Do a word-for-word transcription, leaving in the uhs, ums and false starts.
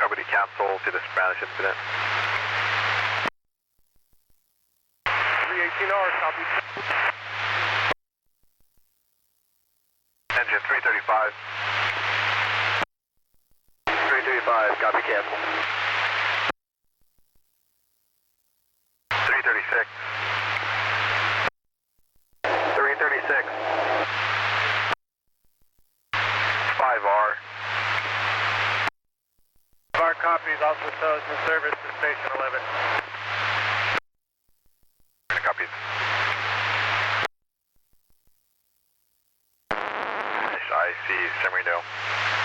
Nobody cancel to the Spanish incident. three eighteen R, copy. Engine three thirty-five. three thirty-five, copy cancel. three thirty-six. three thirty-six. five R. five R copies, also intelligence service to station eleven. Copies. I see San Marino.